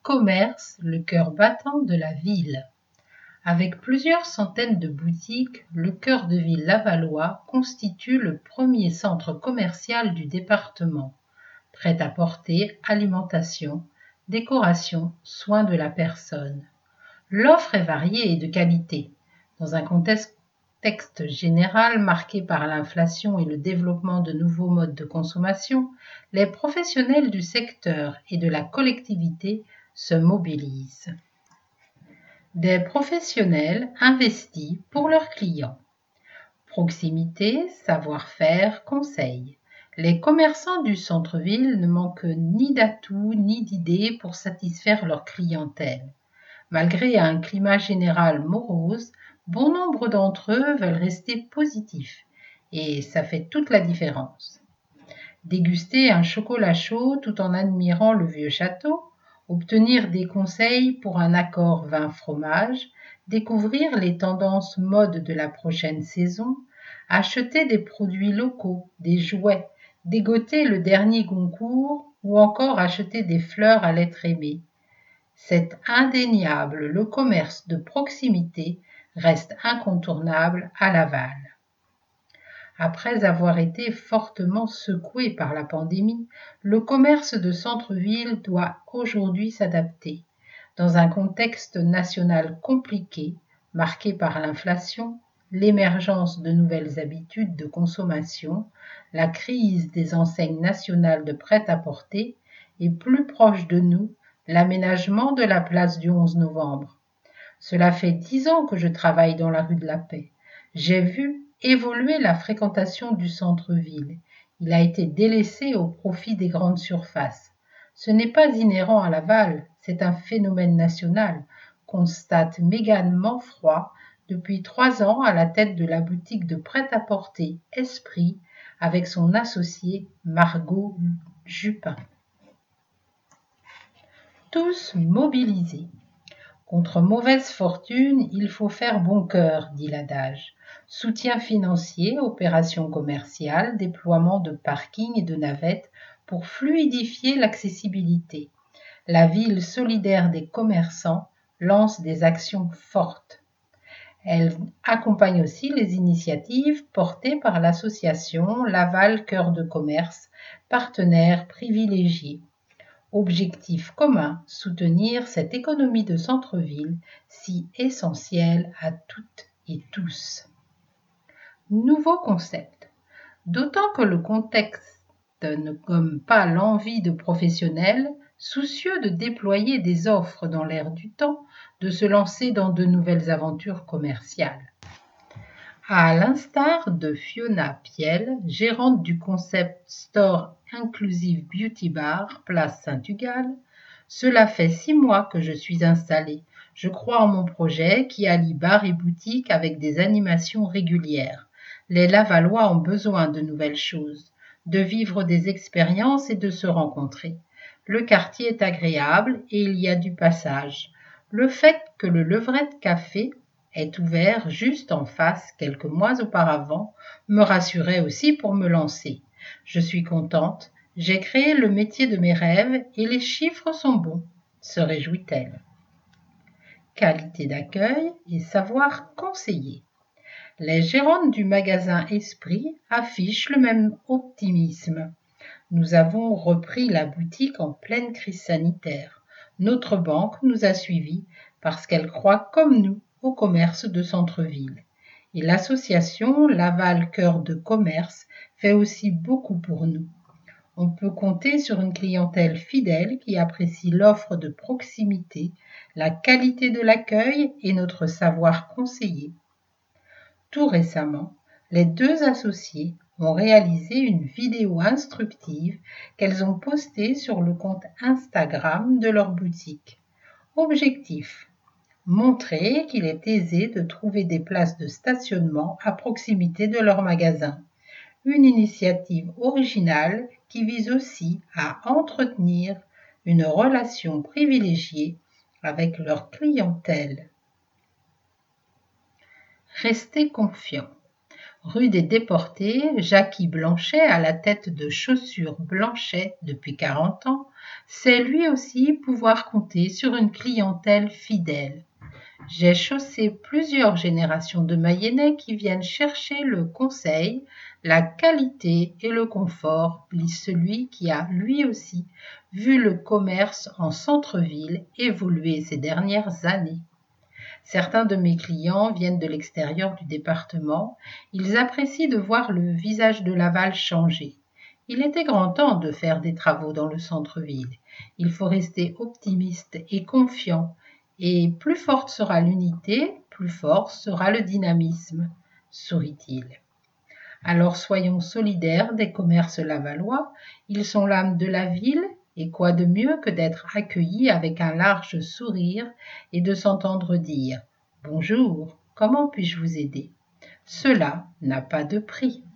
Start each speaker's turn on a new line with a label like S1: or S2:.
S1: commerce, le cœur battant de la ville. Avec plusieurs centaines de boutiques, le cœur de ville lavallois constitue le premier centre commercial du département. Prêt-à-porter, alimentation, décoration, soins de la personne. L'offre est variée et de qualité. Dans un contexte général marqué par l'inflation et le développement de nouveaux modes de consommation, les professionnels du secteur et de la collectivité se mobilisent. Des professionnels investis pour leurs clients. Proximité, savoir-faire, conseil. Les commerçants du centre-ville ne manquent ni d'atouts ni d'idées pour satisfaire leur clientèle. Malgré un climat général morose, bon nombre d'entre eux veulent rester positifs et ça fait toute la différence. Déguster un chocolat chaud tout en admirant le vieux château, obtenir des conseils pour un accord vin-fromage, découvrir les tendances mode de la prochaine saison, acheter des produits locaux, des jouets, dégoter le dernier Goncourt ou encore acheter des fleurs à l'être aimé. C'est indéniable, le commerce de proximité reste incontournable à Laval. Après avoir été fortement secoué par la pandémie, le commerce de centre-ville doit aujourd'hui s'adapter. Dans un contexte national compliqué, marqué par l'inflation, l'émergence de nouvelles habitudes de consommation, la crise des enseignes nationales de prêt-à-porter et plus proche de nous, l'aménagement de la place du 11 novembre. Cela fait 10 ans que je travaille dans la rue de la Paix. J'ai vu évoluer la fréquentation du centre-ville. Il a été délaissé au profit des grandes surfaces. Ce n'est pas inhérent à Laval, c'est un phénomène national, constate Mégane Manfroy depuis 3 ans à la tête de la boutique de prêt-à-porter Esprit avec son associée Margot Jupin. Tous mobilisés. Contre mauvaise fortune, il faut faire bon cœur, dit l'adage. Soutien financier, opérations commerciales, déploiement de parkings et de navettes pour fluidifier l'accessibilité. La ville solidaire des commerçants lance des actions fortes. Elle accompagne aussi les initiatives portées par l'association Laval Cœur de Commerce, partenaire privilégié. Objectif commun, soutenir cette économie de centre-ville si essentielle à toutes et tous. Nouveau concept. D'autant que le contexte ne gomme pas l'envie de professionnels soucieux de déployer des offres dans l'air du temps, de se lancer dans de nouvelles aventures commerciales. À l'instar de Fiona Piel, gérante du concept Store Inclusive Beauty Bar, place Saint-Tugal, cela fait 6 mois que je suis installée. Je crois en mon projet qui allie bar et boutique avec des animations régulières. Les Lavallois ont besoin de nouvelles choses, de vivre des expériences et de se rencontrer. Le quartier est agréable et il y a du passage. Le fait que le Levrette Café est ouvert juste en face quelques mois auparavant me rassurait aussi pour me lancer. Je suis contente, j'ai créé le métier de mes rêves et les chiffres sont bons, se réjouit-elle. Qualité d'accueil et savoir conseiller. Les gérantes du magasin Esprit affichent le même optimisme. Nous avons repris la boutique en pleine crise sanitaire. Notre banque nous a suivis parce qu'elle croit comme nous au commerce de centre-ville. Et l'association Laval Cœur de Commerce fait aussi beaucoup pour nous. On peut compter sur une clientèle fidèle qui apprécie l'offre de proximité, la qualité de l'accueil et notre savoir conseiller. Tout récemment, les 2 associés ont réalisé une vidéo instructive qu'elles ont postée sur le compte Instagram de leur boutique. Objectif: montrer qu'il est aisé de trouver des places de stationnement à proximité de leur magasin. Une initiative originale qui vise aussi à entretenir une relation privilégiée avec leur clientèle. Restez confiants. Rue des Déportés, Jackie Blanchet, à la tête de Chaussures Blanchet depuis 40 ans, sait lui aussi pouvoir compter sur une clientèle fidèle. J'ai chaussé plusieurs générations de Mayennais qui viennent chercher le conseil, la qualité et le confort, lit celui qui a, lui aussi, vu le commerce en centre-ville évoluer ces dernières années. Certains de mes clients viennent de l'extérieur du département. Ils apprécient de voir le visage de Laval changer. Il était grand temps de faire des travaux dans le centre-ville. Il faut rester optimiste et confiant. Et plus forte sera l'unité, plus fort sera le dynamisme, sourit-il. Alors soyons solidaires des commerces lavallois. Ils sont l'âme de la ville. Et quoi de mieux que d'être accueillis avec un large sourire et de s'entendre dire « Bonjour, comment puis-je vous aider ?» Cela n'a pas de prix.